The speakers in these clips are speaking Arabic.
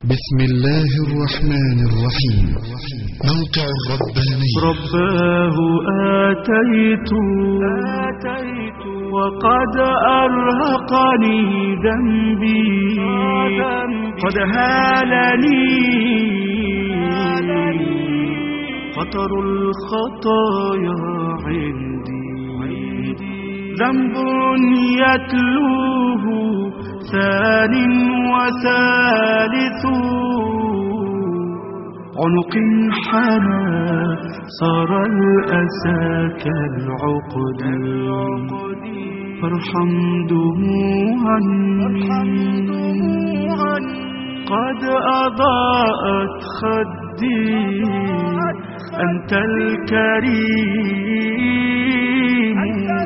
بسم الله الرحمن الرحيم. موقع الرباني. رباه آتيت وقد أرهقني ذنبي قد هالني خطر الخطايا عندي ذنب يتلوه ثان وثالث عنق حنى صار الأسى كالعقد فارحم دموعا قد أضاءت خدي أنت الكريم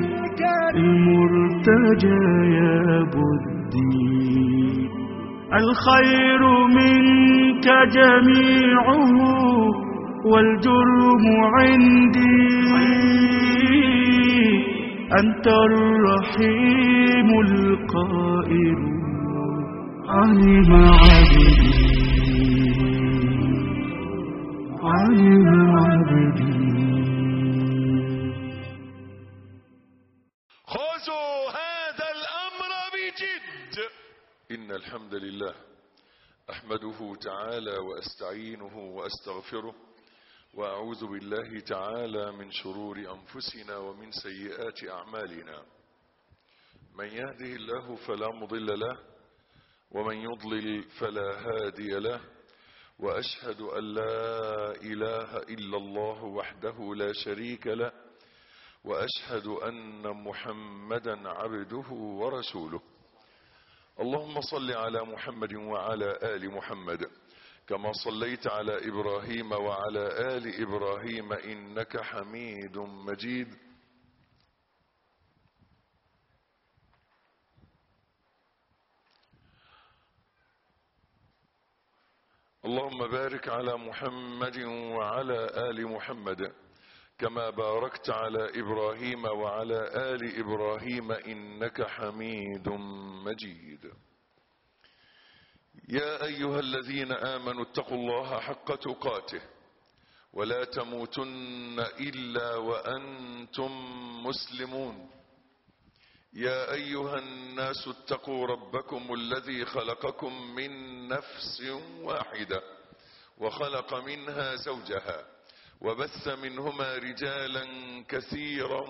المرتجى يا بدي الخير منك جميعه والجرم عندي أنت الرحيم القائل علم عبدي خذوا هذا الأمر بجد. إن الحمد لله أحمده تعالى وأستعينه وأستغفره وأعوذ بالله تعالى من شرور أنفسنا ومن سيئات أعمالنا. من يهده الله فلا مضل له ومن يضلل فلا هادي له، وأشهد أن لا إله إلا الله وحده لا شريك له، وأشهد أن محمدا عبده ورسوله. اللهم صل على محمد وعلى آل محمد كما صليت على إبراهيم وعلى آل إبراهيم إنك حميد مجيد. اللهم بارك على محمد وعلى آل محمد كما باركت على إبراهيم وعلى آل إبراهيم إنك حميد مجيد. يا أيها الذين آمنوا اتقوا الله حق تقاته ولا تموتن إلا وأنتم مسلمون. يا أيها الناس اتقوا ربكم الذي خلقكم من نفس واحدة وخلق منها زوجها وبث منهما رجالا كثيرا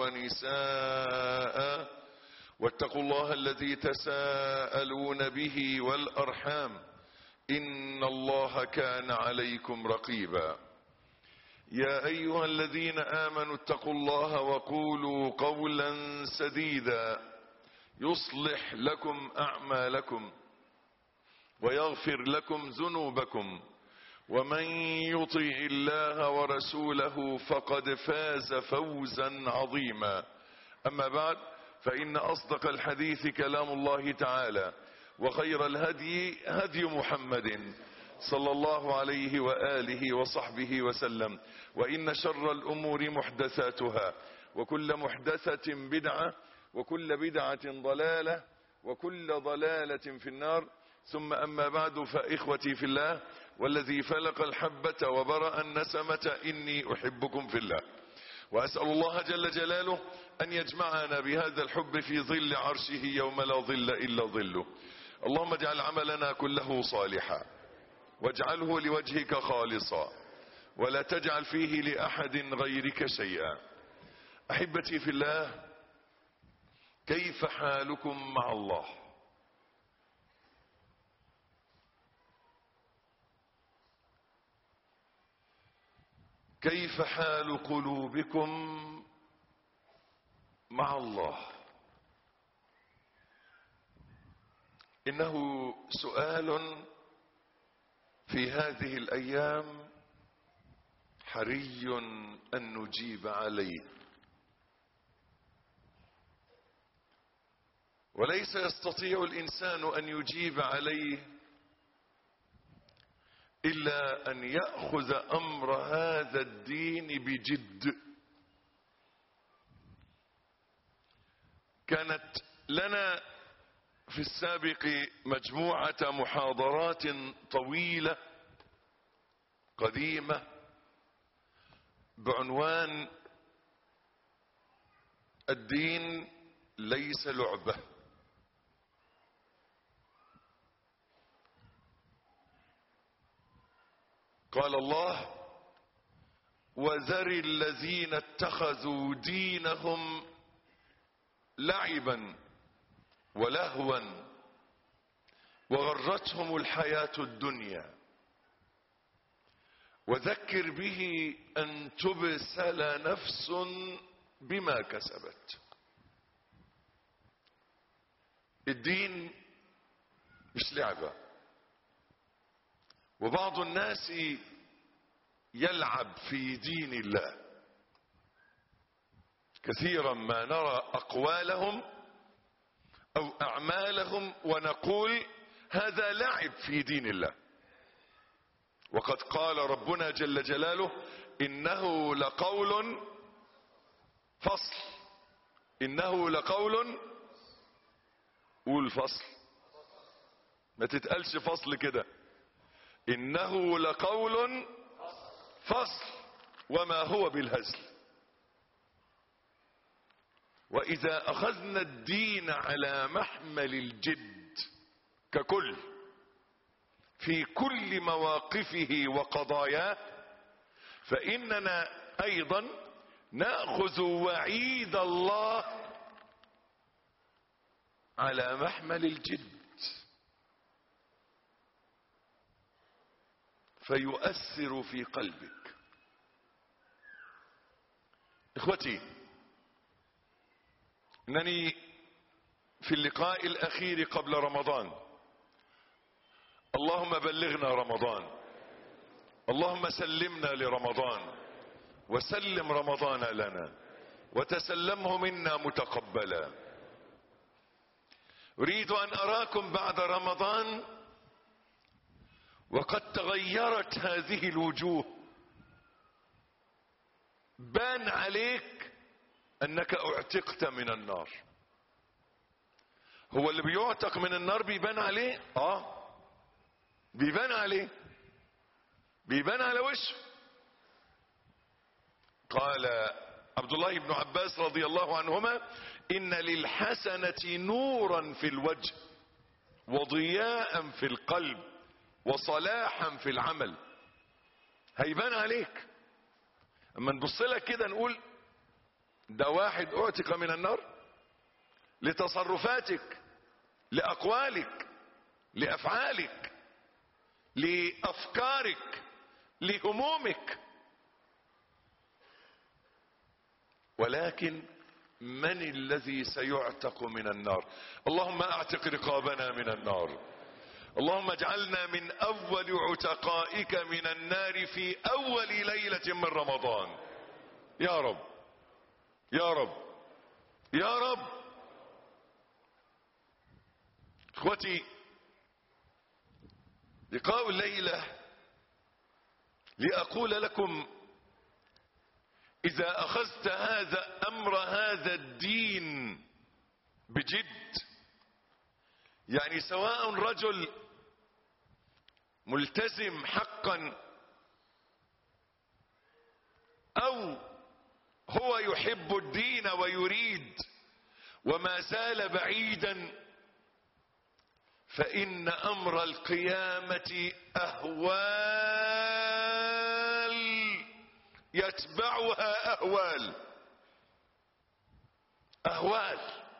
ونساء، واتقوا الله الذي تساءلون به والأرحام إن الله كان عليكم رقيبا. يا أيها الذين آمنوا اتقوا الله وقولوا قولا سديدا يصلح لكم أعمالكم ويغفر لكم ذنوبكم، ومن يطع الله ورسوله فقد فاز فوزا عظيما. أما بعد، فإن أصدق الحديث كلام الله تعالى، وخير الهدي هدي محمد صلى الله عليه وآله وصحبه وسلم، وإن شر الأمور محدثاتها، وكل محدثة بدعة، وكل بدعة ضلالة، وكل ضلالة في النار. ثم أما بعد، فإخوتي في الله والذي فلق الحبة وبرأ النسمة إني أحبكم في الله، وأسأل الله جل جلاله أن يجمعنا بهذا الحب في ظل عرشه يوم لا ظل إلا ظله. اللهم اجعل عملنا كله صالحا واجعله لوجهك خالصا ولا تجعل فيه لأحد غيرك شيئا. أحبتي في الله، كيف حالكم مع الله؟ كيف حال قلوبكم مع الله؟ إنه سؤال في هذه الأيام حري أن نجيب عليه، وليس يستطيع الإنسان أن يجيب عليه إلا أن يأخذ أمر هذا الدين بجد. كانت لنا في السابق مجموعة محاضرات طويلة قديمة بعنوان الدين ليس لعبة. قال الله: وذر الذين اتخذوا دينهم لعبا ولهوا وغرتهم الحياة الدنيا وذكر به أن تبسل نفس بما كسبت. الدين مش لعبة، وبعض الناس يلعب في دين الله. كثيرا ما نرى أقوالهم أو أعمالهم ونقول هذا لعب في دين الله، وقد قال ربنا جل جلاله: إنه لقول فصل. إنه لقول، قول فصل، ما تتقالش فصل كده. إنه لقول فصل وما هو بالهزل. وإذا أخذنا الدين على محمل الجد ككل في كل مواقفه وقضاياه، فإننا أيضا نأخذ وعيد الله على محمل الجد، فيؤثر في قلبك. إخوتي، إنني في اللقاء الأخير قبل رمضان، اللهم بلغنا رمضان، اللهم سلمنا لرمضان، وسلم رمضان لنا، وتسلمه منا متقبلا. أريد أن أراكم بعد رمضان وقد تغيرت هذه الوجوه، بان عليك أنك اعتقت من النار. هو اللي بيعتق من النار بيبان عليه؟ بيبان عليه، بيبان على وشه. قال عبد الله بن عباس رضي الله عنهما: إن للحسنة نورا في الوجه وضياء في القلب وصلاحا في العمل. هيبان عليك اما نبص لك كده نقول ده واحد اعتق من النار، لتصرفاتك، لأقوالك، لأفعالك، لأفكارك، لهمومك. ولكن من الذي سيعتق من النار؟ اللهم اعتق رقابنا من النار، اللهم اجعلنا من اول عتقائك من النار في اول ليلة من رمضان يا رب يا رب يا رب. اخوتي، لقاء الليلة لأقول لكم: إذا أخذت هذا أمر هذا الدين بجد، يعني سواء رجل ملتزم حقا أو هو يحب الدين ويريد وما زال بعيدا، فإن أمر القيامة أهوال يتبعها أهوال. أهوال،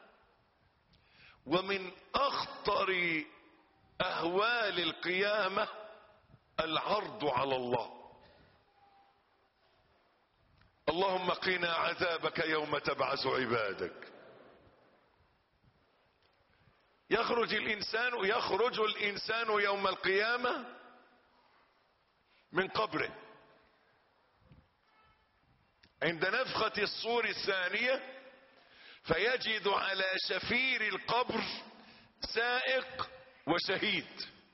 ومن أخطر أهوال القيامة العرض على الله. اللهم قنا عذابك يوم تبعث عبادك. يخرج الإنسان يوم القيامة من قبره عند نفخة الصور الثانية، فيجد على شفير القبر سائق وشهيد.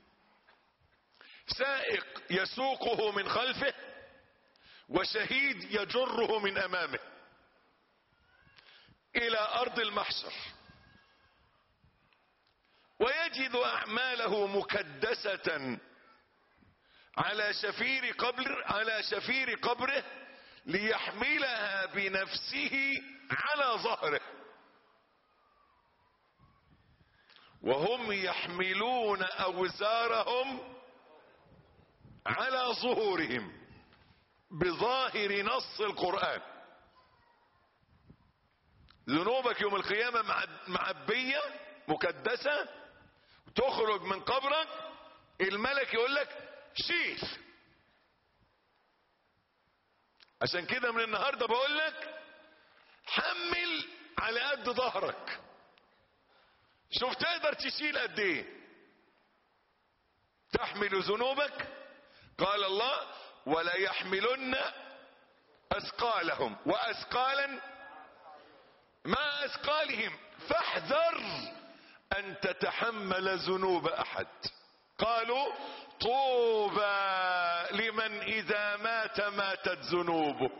سائق يسوقه من خلفه، وشهيد يجره من امامه الى ارض المحشر. فيجد أعماله مكدسة على شفير قبره ليحملها بنفسه على ظهره، وهم يحملون أوزارهم على ظهورهم بظاهر نص القرآن. ذنوبك يوم القيامة معبية مكدسة، تخرج من قبرك الملك يقول لك شيل. عشان كده من النهاردة بقول لك حمل على قد ظهرك. شوف تقدر تشيل قد ايه. تحمل ذنوبك، قال الله ولا يحملن اثقالهم واثقالا مع اثقالهم فاحذر ان تتحمل ذنوب احد. قالوا طوبى لمن اذا ماتت ذنوبه،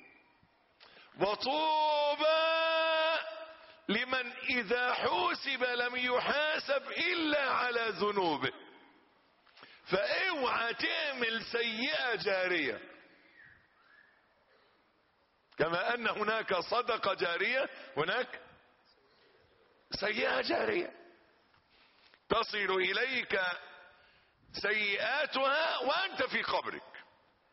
وطوبى لمن اذا حوسب لم يحاسب الا على ذنوبه. فاوعى تعمل سيئة جارية. كما ان هناك صدقة جارية هناك سيئة جارية تصل اليك سيئاتها وانت في قبرك.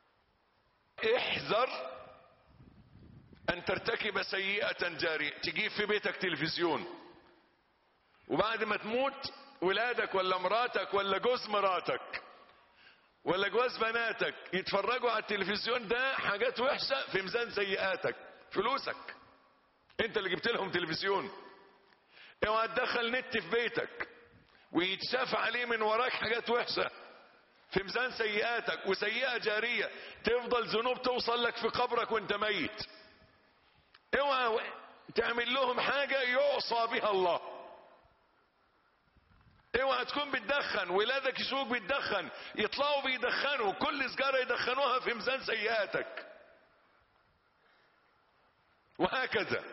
احذر ان ترتكب سيئة جارية. تجيب في بيتك تلفزيون، وبعد ما تموت ولادك ولا مراتك ولا جوز مراتك ولا جواز بناتك يتفرجوا على التلفزيون، ده حاجات وحشة في ميزان سيئاتك. فلوسك انت اللي جبت لهم تلفزيون. اوعى تدخل نت في بيتك ويتشاف عليه من وراك حاجات وحشة في ميزان سيئاتك وسيئة جارية، تفضل ذنوب توصل لك في قبرك وانت ميت. اوعى تعمل لهم حاجة يعصى بها الله. اوعى تكون بتدخن، ولادك يشوفوك بتدخن يطلعوا بيدخنوا، كل سجارة يدخنوها في ميزان سيئاتك، وهكذا.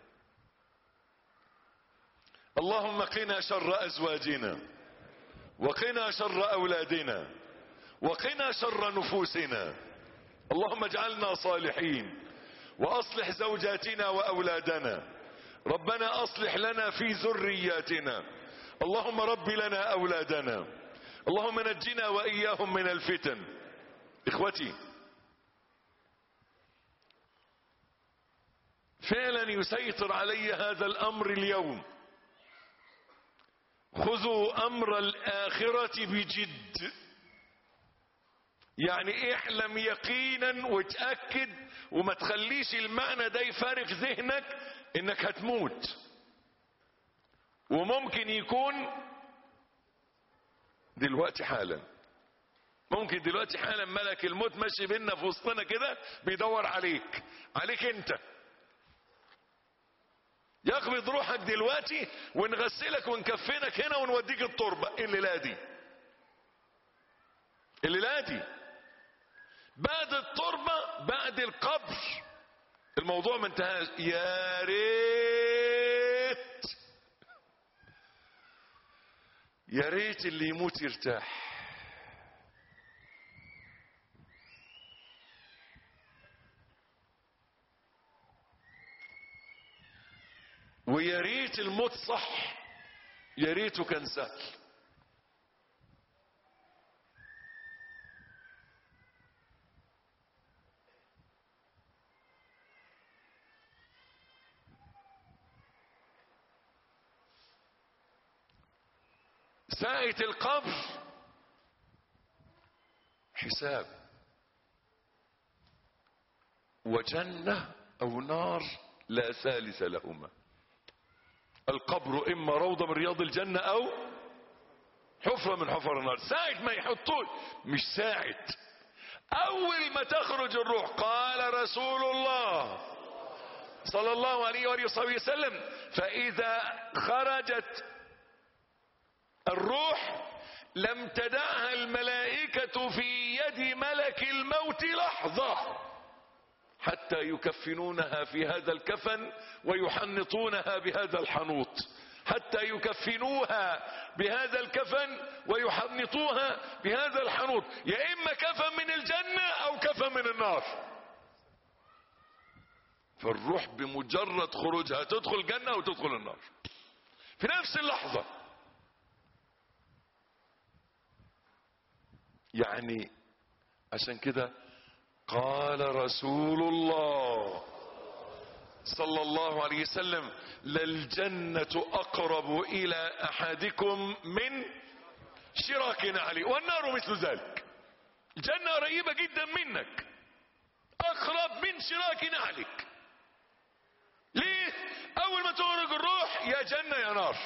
اللهم قنا شر ازواجنا، وقنا شر اولادنا، وقنا شر نفوسنا. اللهم اجعلنا صالحين، واصلح زوجاتنا واولادنا. ربنا اصلح لنا في ذرياتنا. اللهم رب لنا اولادنا. اللهم نجنا واياهم من الفتن. اخوتي، فعلا يسيطر علي هذا الامر اليوم. خذوا امر الاخرة بجد. يعني احلم يقينا وتأكد، وما تخليش المعنى ده يفارق ذهنك انك هتموت. وممكن يكون دلوقتي حالا، ممكن دلوقتي حالا ملك الموت ماشي بينا في وسطنا كده بيدور عليك انت، يقبض روحك دلوقتي ونغسلك ونكفنك هنا ونوديك التربة. الليلة دي بعد التربة بعد القبر الموضوع ما انتهاش. يا ريت اللي يموت يرتاح. ويا ريت الموت صح، يا ريته كان سهل. ساعة القبر حساب، وجنة او نار لا ثالث لهما. القبر اما روضة من رياض الجنة او حفرة من حفر النار. ساعة ما يحطون، مش ساعة اول ما تخرج الروح. قال رسول الله صلى الله عليه وآله وسلم: فاذا خرجت الروح لم تدعها الملائكة في يد ملك الموت لحظة حتى يكفنونها في هذا الكفن ويحنطونها بهذا الحنوط. حتى يكفنوها بهذا الكفن ويحنطوها بهذا الحنوط، يا اما كفن من الجنة او كفن من النار. فالروح بمجرد خروجها تدخل الجنة او تدخل النار في نفس اللحظة. يعني عشان كده قال رسول الله صلى الله عليه وسلم: للجنة اقرب الى احدكم من شراك نعله والنار مثل ذلك. الجنة قريبة جدا منك، اقرب من شراك نعلك. ليه؟ اول ما تخرج الروح يا جنة يا نار.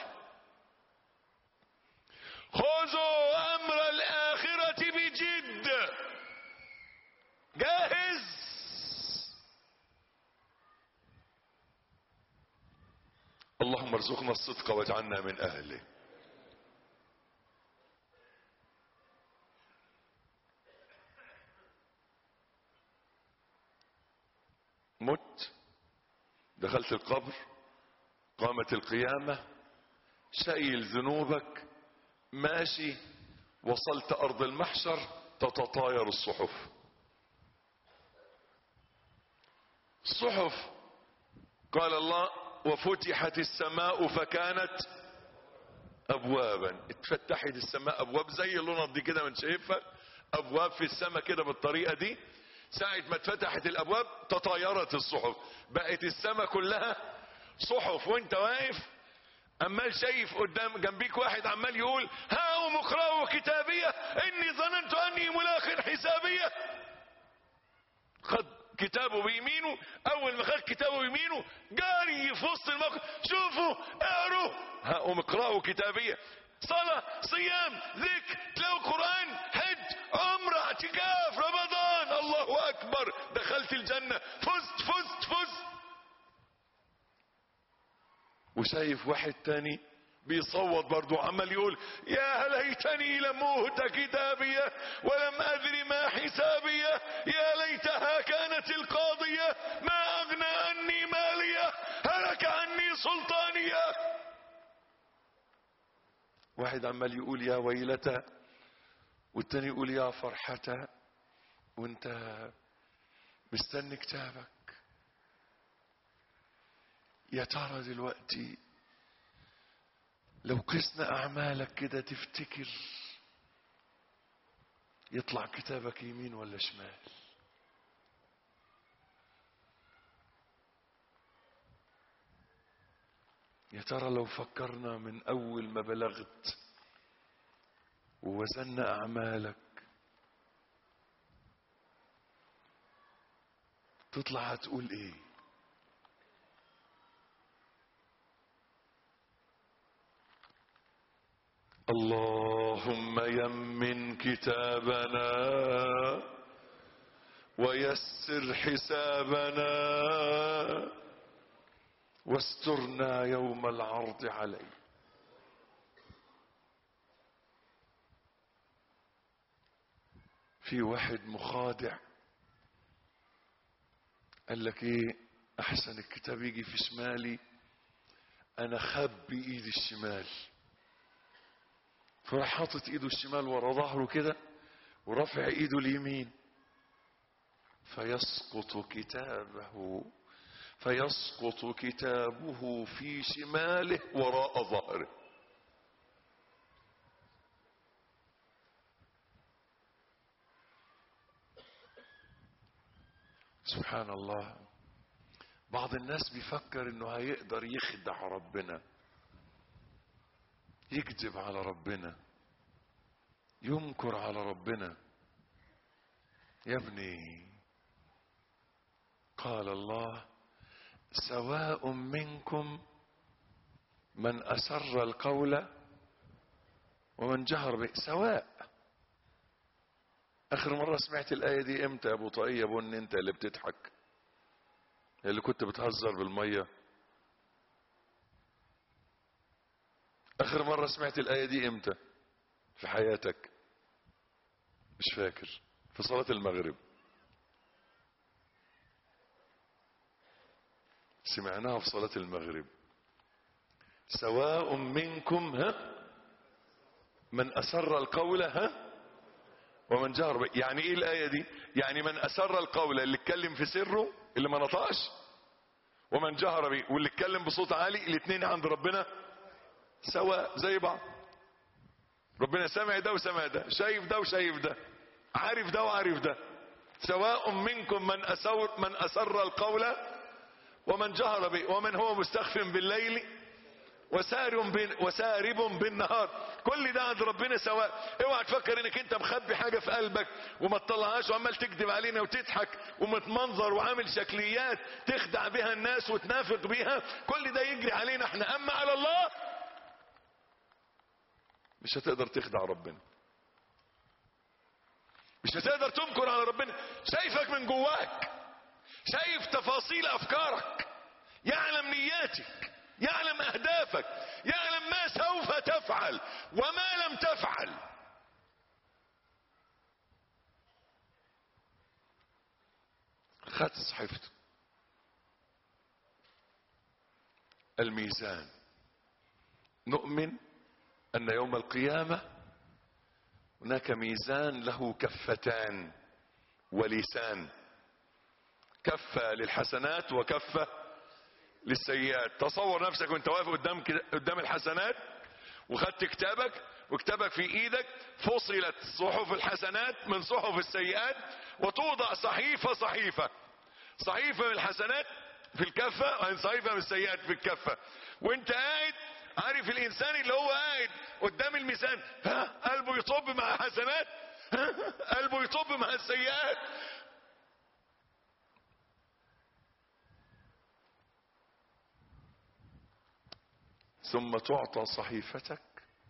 خذوا امر الاخرة بجد، جاهز. اللهم ارزقنا الصدق واجعلنا من اهله. مت، دخلت القبر، قامت القيامة، شايل ذنوبك، ماشي، وصلت ارض المحشر، تتطاير الصحف. الصحف قال الله: وفتحت السماء فكانت ابوابا. اتفتحت السماء ابواب زي اللونة دي كده من شايفها، ابواب في السماء كده بالطريقة دي. ساعة ما اتفتحت الابواب تطايرت الصحف، بقت السماء كلها صحف، وانت واقف عمال شايف قدام جنبيك واحد عمال يقول: هاؤم اقرأوا كتابية اني ظننت اني ملاق حسابية. خد كتابه بيمينه، اول ما خد كتابه بيمينه جاري في وسط الموقف: شوفوا اقروا، هاؤم اقرأوا كتابية. صلاة، صيام، ذكر، تلاوة قرآن، حج، عمرة، اعتكاف، رمضان، الله اكبر، دخلت الجنة، فزت فزت فزت. وشايف واحد تاني بيصوت برضو عمال يقول: يا ليتني لم اوت كتابيه ولم ادر ما حسابيه، يا ليتها كانت القاضيه ما اغنى عني ماليه هلك عني سلطانيه. واحد عمال يقول يا ويلته، والتاني يقول يا فرحته، وانت مستني كتابك. يا ترى دلوقتي لو قسنا اعمالك كده تفتكر يطلع كتابك يمين ولا شمال؟ يا ترى لو فكرنا من اول ما بلغت ووزنا اعمالك تطلع هتقول ايه؟ اللهم يمن كتابنا ويسر حسابنا واسترنا يوم العرض عليه. في واحد مخادع قال لك ايه، احسن الكتاب يجي في شمالي انا خبي ايدي الشمال، فراح حاطط ايده الشمال ورا ظهره كده ورافع ايده اليمين، فيسقط كتابه في شماله وراء ظهره. سبحان الله. بعض الناس بيفكر انه هيقدر يخدع ربنا، يكذب على ربنا، ينكر على ربنا. يا ابني قال الله: سواء منكم من أسر القول ومن جهر به. سواء. آخر مرة سمعت الآية دي امتى يا ابو طاقية بن؟ انت اللي بتضحك، اللي كنت بتهزر بالمية. آخر مرة سمعت الآية دي امتى في حياتك؟ مش فاكر. في صلاة المغرب سمعناها، في صلاة المغرب سواء منكم من أسر القول ومن جهر به. يعني ايه الآية دي؟ يعني من أسر القول اللي اتكلم في سره اللي ما نطقش، ومن جهر به واللي اتكلم بصوت عالي، الاثنين عند ربنا سواء زي بعض. ربنا سامع ده وسامع ده، شايف ده وشايف ده، عارف ده وعارف ده. سواء منكم من أسر القول ومن جهر به ومن هو مستخف بالليل وسارب بالنهار. كل ده عند ربنا سواء. اوعى تفكر انك انت مخبي حاجة في قلبك وما تطلعهاش وعمال تكذب علينا وتضحك ومتمنظر وعامل شكليات تخدع بها الناس وتنافق بها. كل ده يجري علينا احنا، اما على الله مش هتقدر تخدع ربنا، مش هتقدر تنكر على ربنا. شايفك من جواك، شايف تفاصيل افكارك، يعلم نياتك، يعلم اهدافك، يعلم ما سوف تفعل وما لم تفعل. خد صحيفته. الميزان، نؤمن ان يوم القيامة هناك ميزان له كفتان ولسان، كفة للحسنات وكفة للسيئات. تصور نفسك وانت واقف قدام الحسنات وخدت كتابك وكتابك في ايدك، فصلت صحف الحسنات من صحف السيئات وتوضع صحيفة صحيفة، صحيفة من الحسنات في الكفة وصحيفة من السيئات في الكفة. وانت قاعد، عارف الانسان اللي هو قاعد قدام الميزان قلبه يطب مع الحسنات، قلبه يطب مع السيئات. ثم تعطى صحيفتك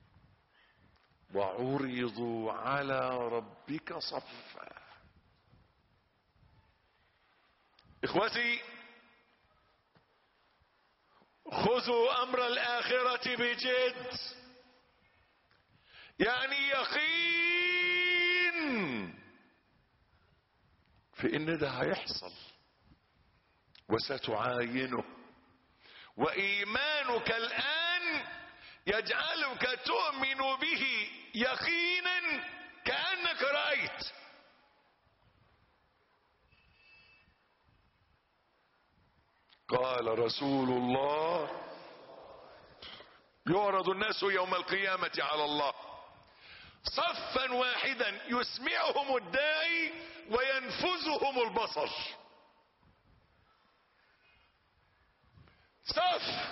وعرضوا على ربك صفا. اخوتي، خذوا امر الاخرة بجد، يعني يقين في ان ده هيحصل وستعاينه. وايمانك الان يجعلك تؤمن به يقينا كأنك رأيت. قال رسول الله: يعرض الناس يوم القيامة على الله صفا واحدا يسمعهم الداعي وينفذهم البصر. صف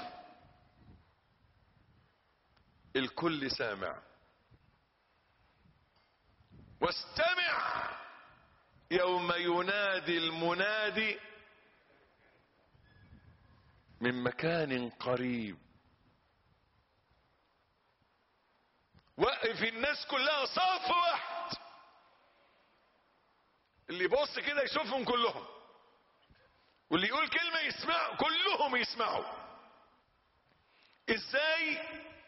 الكل سامع. واستمع يوم ينادي المنادي من مكان قريب. وقف الناس كلها صف واحد، اللي يبص كده يشوفهم كلهم، واللي يقول كلمة يسمع، كلهم يسمعوا. ازاي؟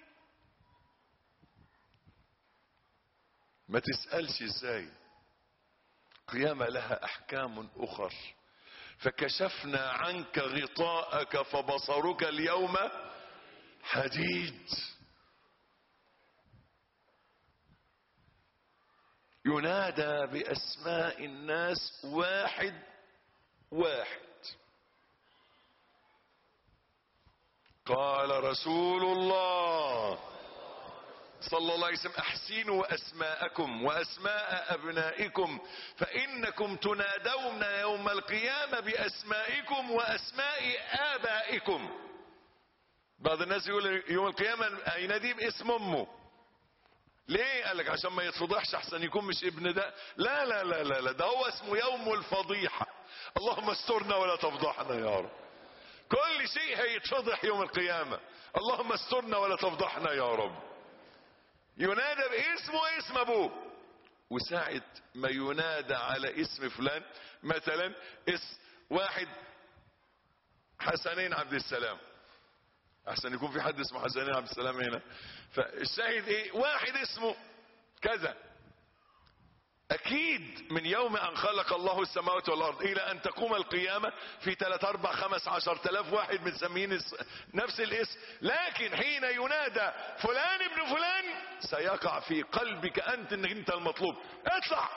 ما تسألش ازاي، قيامة لها احكام اخر. فكشفنا عنك غطاءك فبصرك اليوم حديد. ينادى باسماء الناس واحد واحد. قال رسول الله صلى الله عليه وسلم: احسنوا اسماءكم واسماء ابنائكم فانكم تنادون يوم القيامة باسمائكم واسماء ابائكم. بعض الناس يقول يوم القيامة هيناديه باسم امه. ليه؟ قال لك عشان ما يتفضحش، احسن يكون مش ابن ده. لا لا لا لا لا، ده هو اسمه يوم الفضيحة. اللهم استرنا ولا تفضحنا يا رب. كل شيء هيتفضح يوم القيامة، اللهم استرنا ولا تفضحنا يا رب. ينادى باسمه واسم ابوه. وساعة ما ينادى على اسم فلان، مثلا اسم واحد حسنين عبد السلام، احسن يكون في حد اسمه حسنين عبد السلام هنا. فالشاهد ايه؟ واحد اسمه كذا، اكيد من يوم ان خلق الله السماوات والارض الى ان تقوم القيامة في 3 4 5 10,000 واحد مسمين نفس الاسم، لكن حين ينادى فلان ابن فلان سيقع في قلبك انت انك انت المطلوب. اطلع.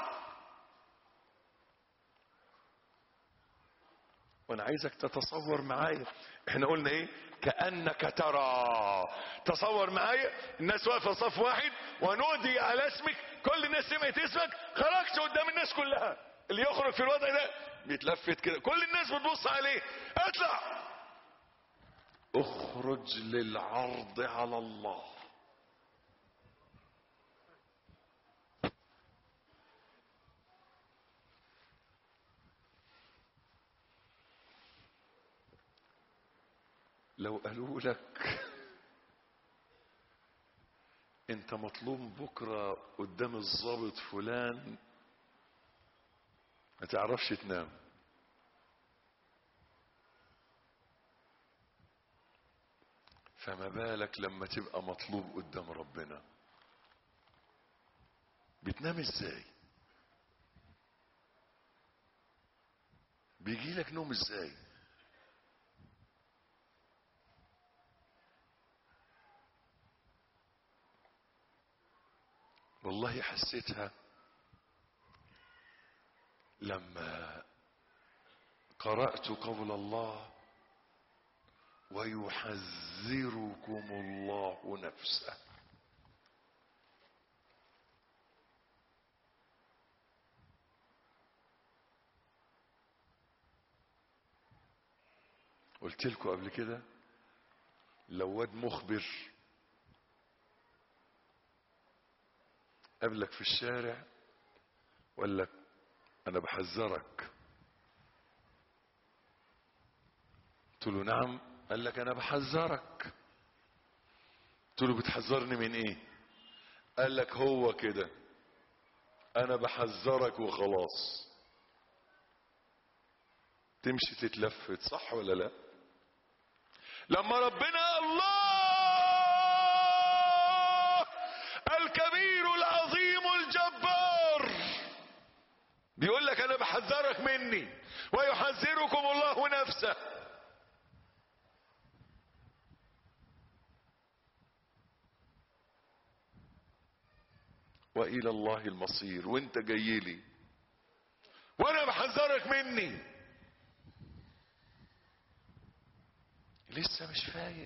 وانا عايزك تتصور معايا، احنا قلنا ايه؟ كأنك ترى. تصور معايا الناس واقفة صف واحد ونودي على اسمك، كل الناس سمعت اسمك، خرجت قدام الناس كلها. اللي يخرج في الوضع ده بيتلفت كده، كل الناس بتبص عليه. اطلع، اخرج للعرض على الله. لو قالوا لك انت مطلوب بكرة قدام الضابط فلان، ما تعرفش تنام. فما بالك لما تبقى مطلوب قدام ربنا، بتنام ازاي؟ بيجي لك نوم ازاي؟ والله حسيتها لما قرأت قول الله ويحذركم الله نفسه. قلت لكم قبل كده، لو واد مخبر قابلك في الشارع وقال لك انا بحذرك، قلت له نعم، قال لك انا بحذرك. قلت له بتحذرني من ايه؟ قال لك هو كده، انا بحذرك وخلاص. تمشي تتلفت، صح ولا لا؟ لما ربنا الله الكبير العظيم الجبار بيقول لك انا بحذرك مني ويحذركم الله نفسه، والى الله المصير، وانت جاي لي وانا بحذرك مني، لسه مش فايق،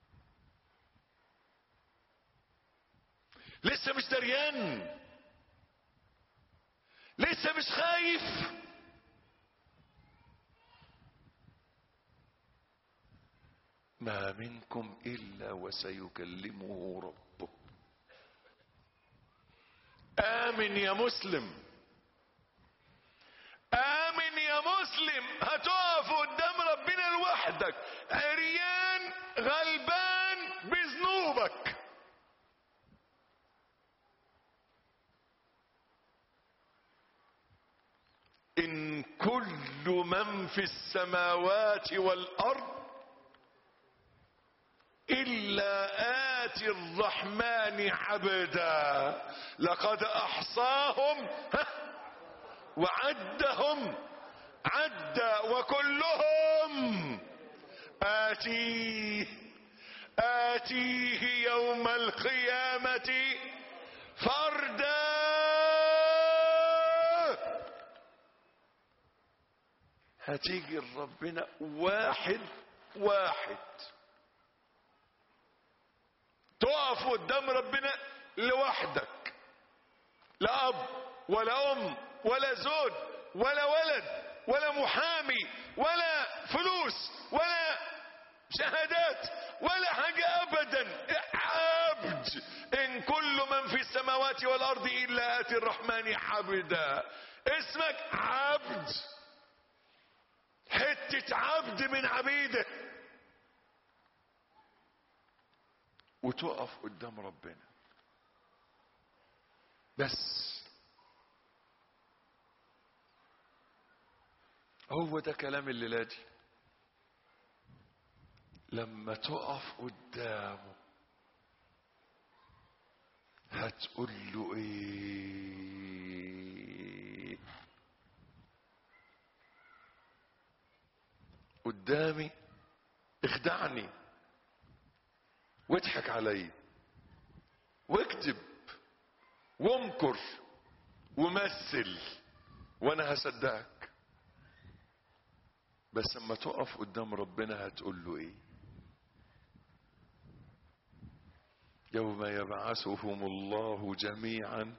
لسه مش دريان، لسه مش خايف. ما منكم الا وسيكلمه ربه. امن يا مسلم، امن يا مسلم، هتقف قدام ربنا لوحدك، عريان غلبان بذنوبك. ان كل من في السماوات والارض الا آتي الرحمن عبدا لقد احصاهم وعدهم عدا وكلهم آتيه يوم القيامة فردا. هتيجي ربنا واحد واحد، تقف قدام ربنا لوحدك، لا اب ولا ام ولا زوج ولا ولد ولا محامي ولا فلوس ولا شهادات ولا حاجة ابدا، عبد. ان كل من في السماوات والارض الا اتي الرحمن عبدا. اسمك عبد، حتة عبد من عبيده، وتقف قدام ربنا. بس هو ده كلام الليلة دي. لما تقف قدامه هتقول له ايه؟ قدامي اخدعني واضحك علي واكتب وامكر ومثل وانا هصدقك. بس اما تقف قدام ربنا هتقول له ايه؟ يوم يبعثهم الله جميعا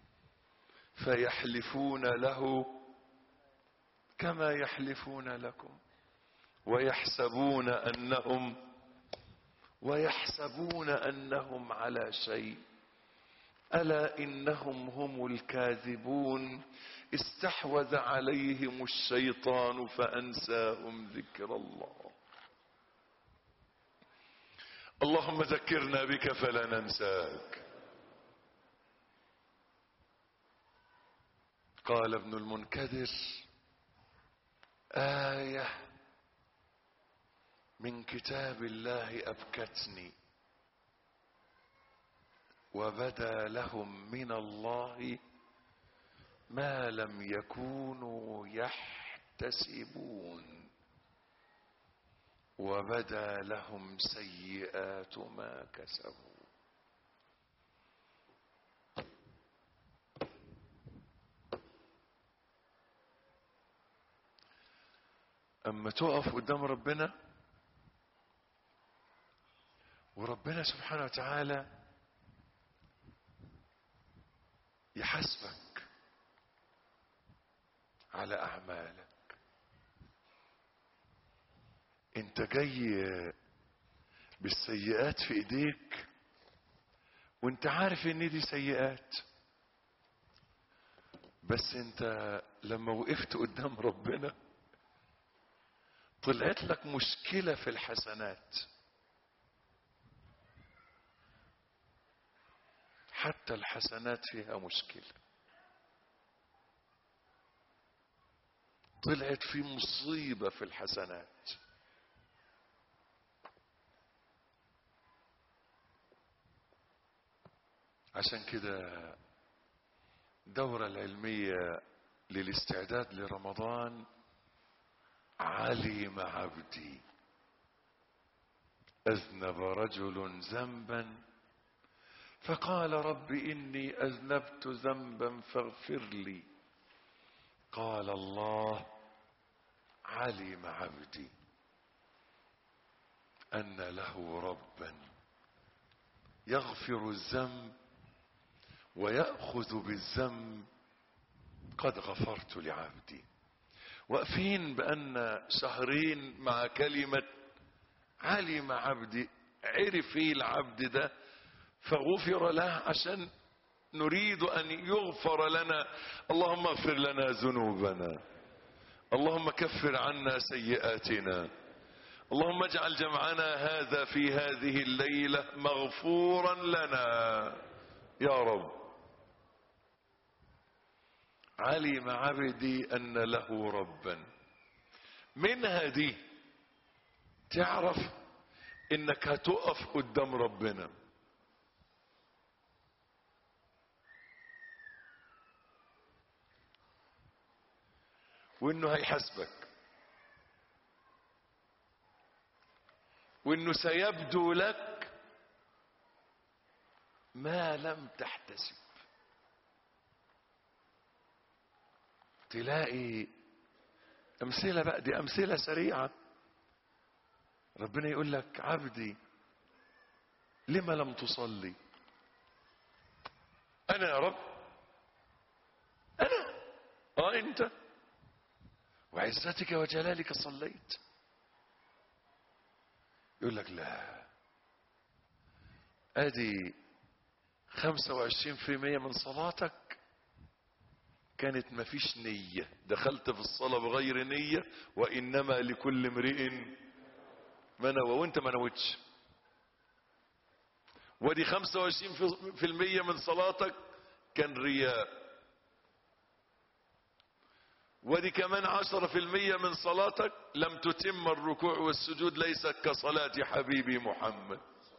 فيحلفون له كما يحلفون لكم ويحسبون انهم على شيء الا انهم هم الكاذبون استحوذ عليهم الشيطان فانساهم ذكر الله. اللهم ذكرنا بك فلا ننساك. قال ابن المنكدر آية من كتاب الله أبكتني وبدا لهم من الله ما لم يكونوا يحتسبون وبدا لهم سيئات ما كسبوا. اما تقف قدام ربنا وربنا سبحانه وتعالى يحاسبك على اعمالك، انت جاي بالسيئات في ايديك وانت عارف ان دي سيئات، بس انت لما وقفت قدام ربنا طلعت لك مشكلة في الحسنات، حتى الحسنات فيها مشكلة، طلعت في مصيبة في الحسنات. عشان كده الدورة العلمية للاستعداد لرمضان علم عبدي أذنب رجل ذنبا فقال رب إني أذنبت ذنبا فاغفر لي، قال الله علم عبدي أن له ربا يغفر الذنب ويأخذ بالذنب قد غفرت لعبدي. واقفين بأن شهرين مع كلمة علم عبدي، عرف ايه العبد ده فغفر له، عشان نريد ان يغفر لنا. اللهم اغفر لنا ذنوبنا، اللهم كفر عنا سيئاتنا، اللهم اجعل جمعنا هذا في هذه الليلة مغفورا لنا يا رب. علم عبدي ان له ربا، منها دي تعرف انك هتقف قدام ربنا وانه هيحاسبك وانه سيبدو لك ما لم تحتسب. تلاقي امثلة بقى، دي امثلة سريعة. ربنا يقول لك عبدي لما لم تصلي؟ انا يا رب، انا انت وعزتك وجلالك صليت. يقول لك لا، ادي 25% من صلاتك كانت ما فيش نية، دخلت في الصلاة بغير نية، وإنما لكل امرئ ما نوى، وانت ما نويتش. ودي 25% من صلاتك كان رياء. ودي كمان 10% من صلاتك لم تتم الركوع والسجود، ليس كصلاة حبيبي محمد.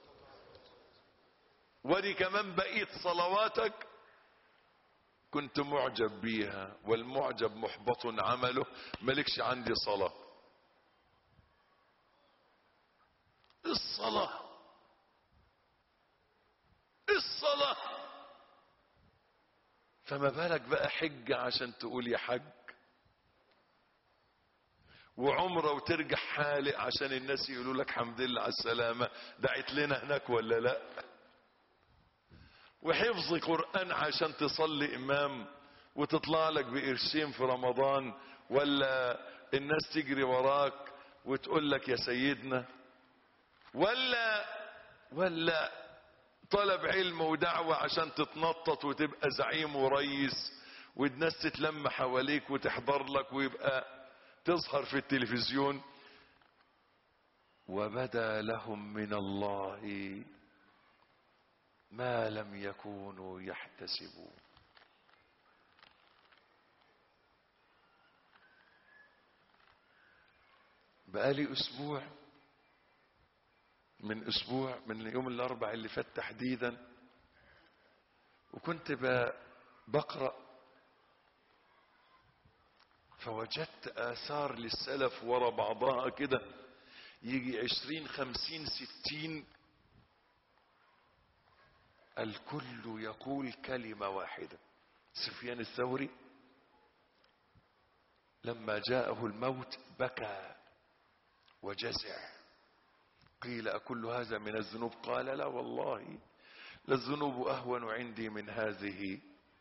ودي كمان بقيت صلواتك كنت معجب بيها، والمعجب محبط عمله، مالكش عندي صلاة. الصلاة فما بالك بقى حجة عشان تقول يا حج، وعمره وترجع حالق عشان الناس يقولوا لك حمد لله على السلامة، دعيت لنا هناك ولا لا؟ وحفظ قرآن عشان تصلي إمام وتطلع لك بقرشين في رمضان، ولا الناس تجري وراك وتقول لك يا سيدنا، ولا طلب علم ودعوة عشان تتنطط وتبقى زعيم وريس والناس تتلم حواليك وتحضر لك ويبقى تظهر في التلفزيون. وبدا لهم من الله ما لم يكونوا يحتسبون. بقالي اسبوع، من يوم الاربعاء اللي فات تحديدا، وكنت بقرأ فوجدت آثار للسلف ورا بعضها كده يجي 20 50 60 الكل يقول كلمة واحدة. سفيان الثوري لما جاءه الموت بكى وجزع، قيل أكل هذا من الذنوب؟ قال لا والله، للذنوب أهون عندي من هذه،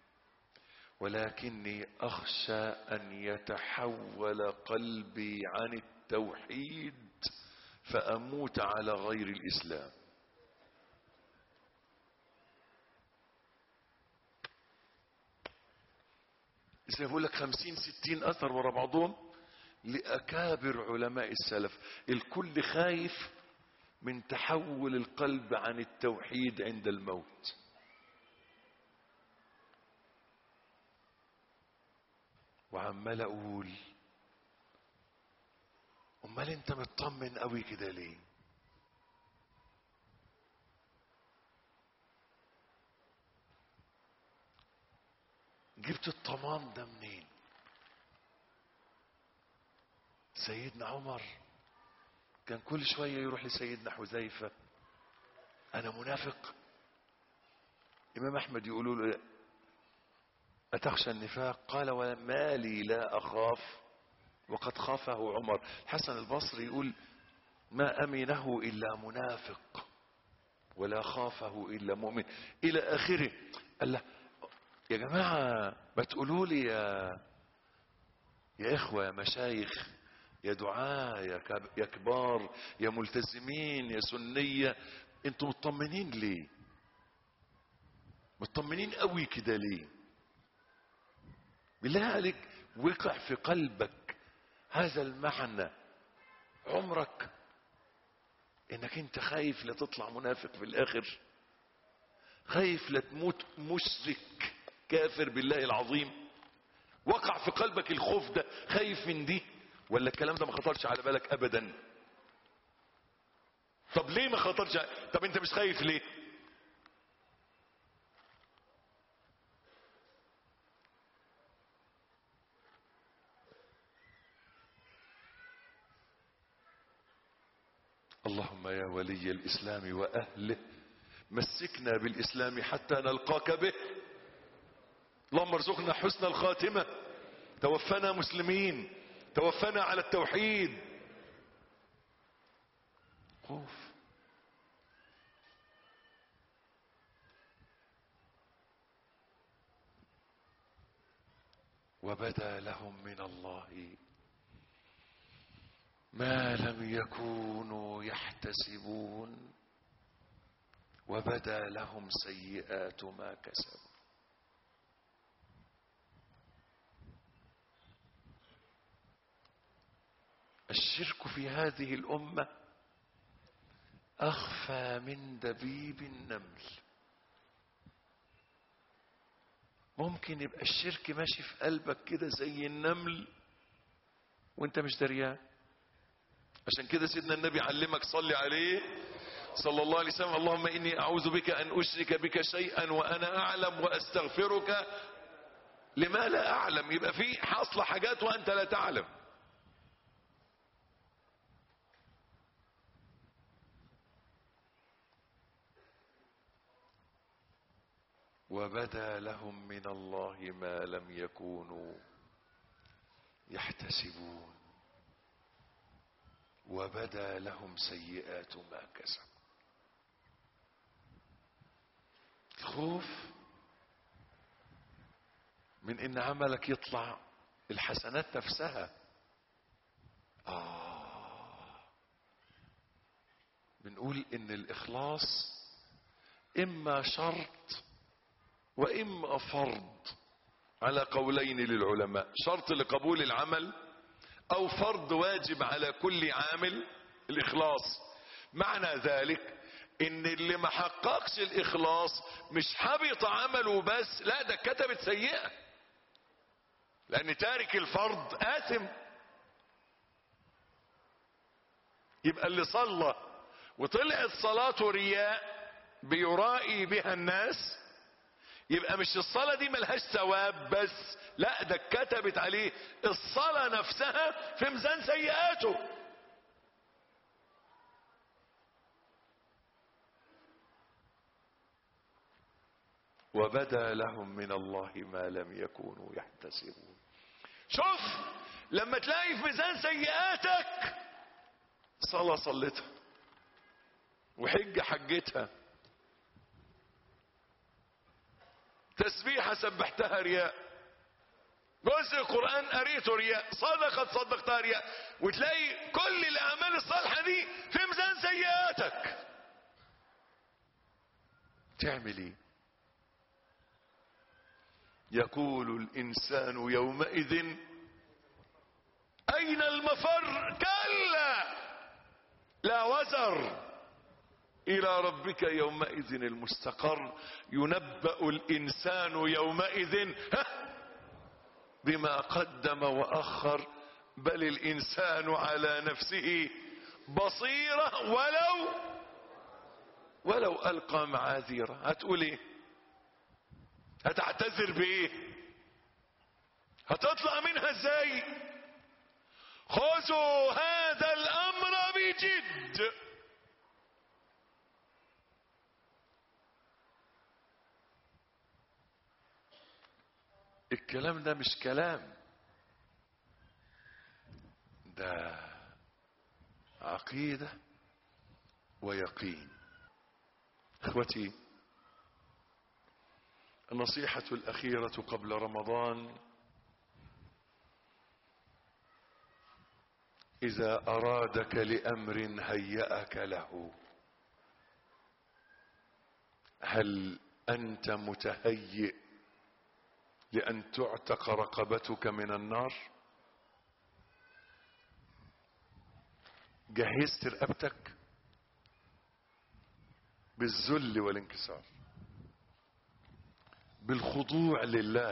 ولكني أخشى أن يتحول قلبي عن التوحيد فأموت على غير الإسلام. إذا بقول لك 50 60 أثر ورا بعضهم لأكابر علماء السلف، الكل خايف من تحول القلب عن التوحيد عند الموت. وعمال اقول امال انت مطمن قوي كده ليه؟ جبت الطمان ده منين؟ سيدنا عمر كان كل شوية يروح لسيدنا حذيفة، انا منافق؟ امام احمد يقولوا له أتخشى النفاق؟ قال وما لي لا أخاف وقد خافه عمر. الحسن البصري يقول ما أمنه إلا منافق ولا خافه إلا مؤمن، إلى آخره. قال له يا جماعة ما تقولوا لي يا إخوة، يا مشايخ، يا دعاء، يا كبار، يا ملتزمين، يا سنية، انتم مطمنين ليه؟ مطمنين قوي كده ليه؟ بالله عليك وقع في قلبك هذا المعنى عمرك انك انت خايف لا تطلع منافق في الاخر؟ خايف لا تموت مشرك كافر بالله العظيم؟ وقع في قلبك الخوف ده؟ خايف من دي ولا الكلام ده ما خطرش على بالك ابدا؟ طب ليه ما خطرش؟ طب انت مش خايف ليه؟ اللهم يا ولي الإسلام وأهله مسكنا بالإسلام حتى نلقاك به. اللهم ارزقنا حسن الخاتمة، توفنا مسلمين، توفنا على التوحيد. خوف. وبدا لهم من الله ما لم يكونوا يحتسبون وبدا لهم سيئات ما كسبوا. الشرك في هذه الأمة أخفى من دبيب النمل. ممكن يبقى الشرك ماشي في قلبك كده زي النمل وانت مش دريان. عشان كده سيدنا النبي علمك صلي عليه صلى الله عليه وسلم اللهم إني أعوذ بك أن أشرك بك شيئا وأنا أعلم وأستغفرك لما لا أعلم. يبقى في حصل حاجات وأنت لا تعلم. وبدا لهم من الله ما لم يكونوا يحتسبون وبدا لهم سيئات ما كسبوا. الخوف من ان عملك يطلع الحسنات نفسها. بنقول ان الاخلاص اما شرط واما فرض على قولين للعلماء، شرط لقبول العمل او فرض واجب على كل عامل الاخلاص. معنى ذلك ان اللي ما حققش الاخلاص مش حبط عمله بس، لا ده كتبت سيئة، لان تارك الفرض آثم. يبقى اللي صلى وطلعت صلاته رياء بيرائي بها الناس، يبقى مش الصلاة دي ملهاش ثواب بس، لا ده كتبت عليه الصلاة نفسها في ميزان سيئاته. وبدا لهم من الله ما لم يكونوا يحتسبون. شوف لما تلاقي في ميزان سيئاتك صلاة صلتها وحجة حجتها، تسبيحة سبحتها رياء، جزء القرآن قريته رياء، صدقة صدقتها رياء، وتلاقي كل الأعمال الصالحة دي في ميزان سيئاتك، تعمل ايه؟ يقول الإنسان يومئذ أين المفر؟ كلا لا وزر إلى ربك يومئذ المستقر. ينبأ الإنسان يومئذ بما قدم وأخر، بل الإنسان على نفسه بصيرة ولو ألقى معاذيره. هتقول ايه؟ هتعتذر بايه؟ هتطلع منها ازاي؟ خذوا هذا الأمر بجد. الكلام ده مش كلام، ده عقيدة ويقين. اخوتي، النصيحة الأخيرة قبل رمضان: إذا أرادك لأمر هيأك له، هل أنت متهيئ لأن تعتق رقبتك من النار؟ جهزت رقبتك بالذل والانكسار، بالخضوع لله،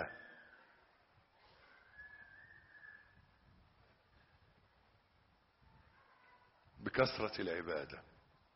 بكثرة العبادة.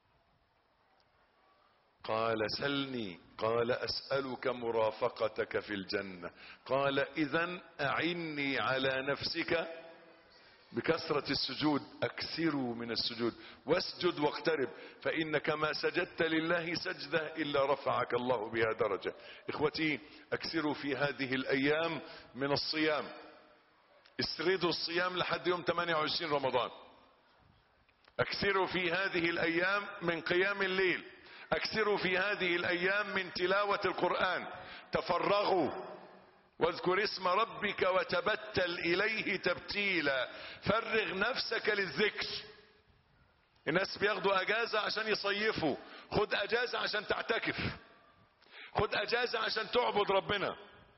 قال سلني، قال أسألك مرافقتك في الجنة، قال إذن أعني على نفسك بكثرة السجود، أكثروا من السجود، واسجد واقترب، فإنك ما سجدت لله سجدة إلا رفعك الله بها درجة. إخوتي، أكثروا في هذه الأيام من الصيام، اسردوا الصيام لحد يوم 28 رمضان. أكثروا في هذه الأيام من قيام الليل، أكثروا في هذه الأيام من تلاوة القرآن، تفرغوا واذكر اسم ربك وتبتل إليه تبتيلا، فرغ نفسك للذكر. الناس بياخدوا أجازة عشان يصيفوا، خد أجازة عشان تعتكف، خد أجازة عشان تعبد ربنا،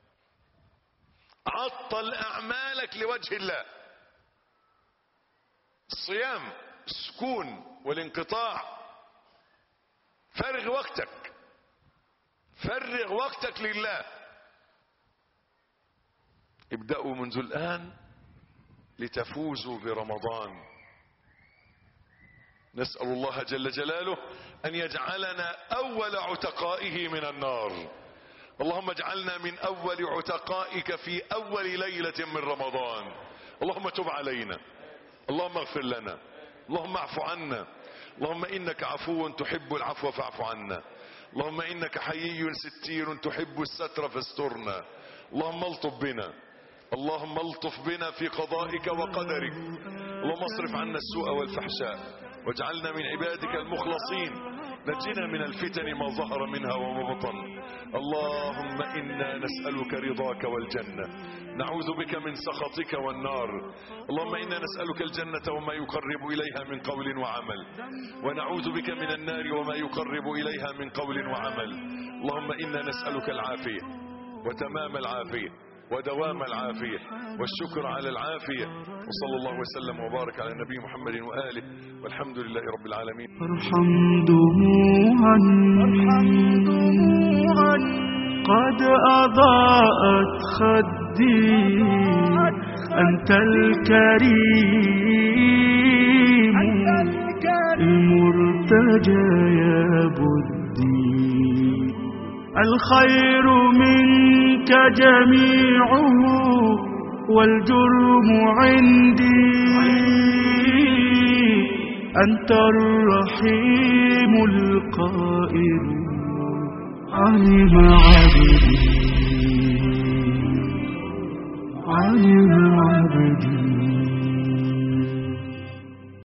عطل أعمالك لوجه الله. الصيام السكون والانقطاع، فرغ وقتك، فرغ وقتك لله. ابدأوا منذ الآن لتفوزوا برمضان. نسأل الله جل جلاله أن يجعلنا أول عتقائه من النار. اللهم اجعلنا من أول عتقائك في أول ليلة من رمضان. اللهم تب علينا، اللهم اغفر لنا، اللهم اعف عنا، اللهم إنك عفو تحب العفو فاعف عنا. اللهم إنك حيي ستير تحب الستر فاسترنا. اللهم الطف بنا، اللهم الطف بنا في قضائك وقدرك. اللهم اصرف عنا السوء والفحشاء واجعلنا من عبادك المخلصين. نجنا من الفتن ما ظهر منها وما بطن. اللهم إنا نسألك رضاك والجنة، نعوذ بك من سخطك والنار. اللهم إنا نسألك الجنة وما يقرب إليها من قول وعمل، ونعوذ بك من النار وما يقرب إليها من قول وعمل. اللهم إنا نسألك العافية وتمام العافية ودوام العافية والشكر على العافية. وصلى الله وسلم وبارك على النبي محمد وآله، والحمد لله رب العالمين. ارحم دموعا قد أضاءت خدي، أنت الكريم المرتجى يا بدي. الخير منك جميعه والجرم عندي، أنت الرحيم القائل علم عبدي، علم عبدي.